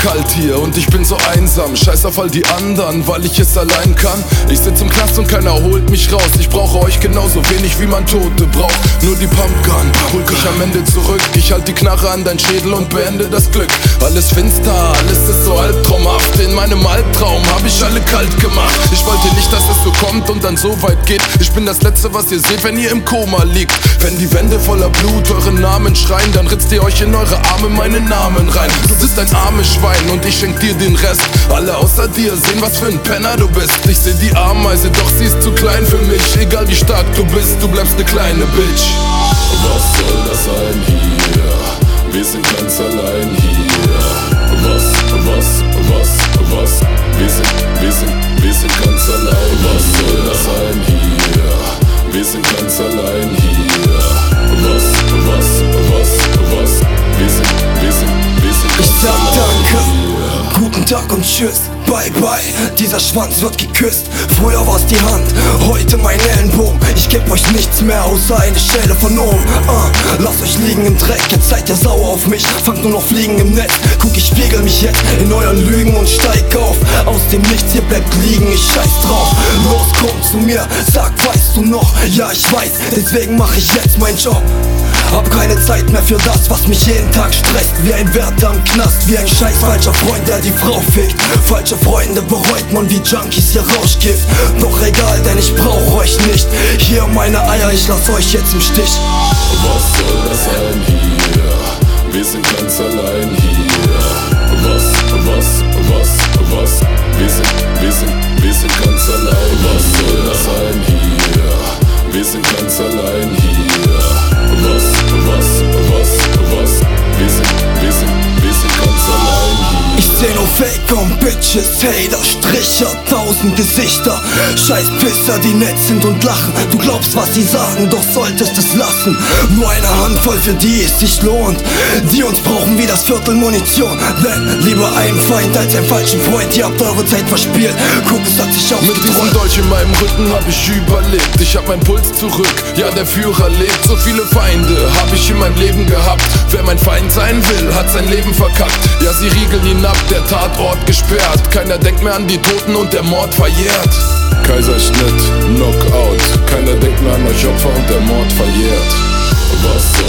kalt hier und ich bin so einsam. Scheiß auf all die anderen, weil ich es allein kann. Ich sitz im Knast und keiner holt mich raus. Ich brauche euch genauso wenig wie man Tote braucht. Nur die Pumpgun holt mich am Ende zurück. Ich halt die Knarre an dein Schädel und beende das Glück. Alles finster, alles ist so albtraumhaft. In meinem Albtraum hab ich alle kalt gemacht. Ich wollte nicht, dass es so kommt und dann so weit geht. Ich bin das Letzte, was ihr seht, wenn ihr im Koma liegt. Wenn die Wände voller Blut euren Namen schreien, dann ritzt ihr euch in eure Arme meinen Namen rein. Du bist ein armes Schwein und ich schenk dir den Rest. Alle außer dir sehen, was für ein Penner du bist. Ich seh die Ameise, doch sie ist zu klein für mich. Egal wie stark du bist, du bleibst ne kleine Bitch. Was soll das sein hier? Wir sind ganz allein hier. Was? Wir sind ganz allein. Was soll das sein hier? Wir sind ganz allein hier. Was? Wir sind Ich ganz sag allein danke, hier. guten Tag und tschüss, bye bye. Dieser Schwanz wird geküsst. Früher war's die Hand, heute mein Ellenbogen. Ich geb euch nichts mehr außer eine Schelle von oben. Lasst euch liegen im Dreck, jetzt seid ihr sauer auf mich. Fangt nur noch Fliegen im Netz. Guck, ich spiegel mich jetzt in euren Lügen und steig auf. Aus dem Nichts, ihr bleibt liegen, ich scheiß drauf. Los, komm zu mir, sag, weißt du noch? Ja, ich weiß, deswegen mach ich jetzt meinen Job. Hab keine Zeit mehr für das, was mich jeden Tag stresst. Wie ein Wärter im Knast, wie ein scheiß falscher Freund, der die Frau fickt. Falsche Freunde bereut man wie Junkies hier Rauschgift. Doch egal, denn ich brauch euch nicht. Hier meine Eier, ich lass euch jetzt im Stich. Was soll das sein hier? Wir sind ganz allein hier. Was? Wir sind ganz allein. Was soll das sein hier? Wir sind ganz allein hier. Was? Wir sind ganz allein hier. Ich seh nur Faker und Bitches, Hater, Stricher, 1000 Gesichter. Scheiß Pisser, die nett sind und lachen. Du glaubst, was sie sagen, doch solltest es lassen. Nur eine Handvoll, für die es sich lohnt. Die uns brauchen wie das Viertel Munition. Denn lieber einen Feind als einen falschen Freund. Ihr habt eure Zeit verspielt. Guck, es hat sich Mit diesem Dolch in meinem Rücken hab ich überlebt. Ich hab meinen Puls zurück, ja der Führer lebt. So viele Feinde hab ich in meinem Leben gehabt. Wer mein Feind sein will, hat sein Leben verkackt. Ja, sie riegeln ihn ab, der Tatort gesperrt. Keiner denkt mehr an die Toten und der Mord verjährt. Kaiserschnitt, Knockout. Keiner denkt mehr an euch Opfer und der Mord verjährt. Was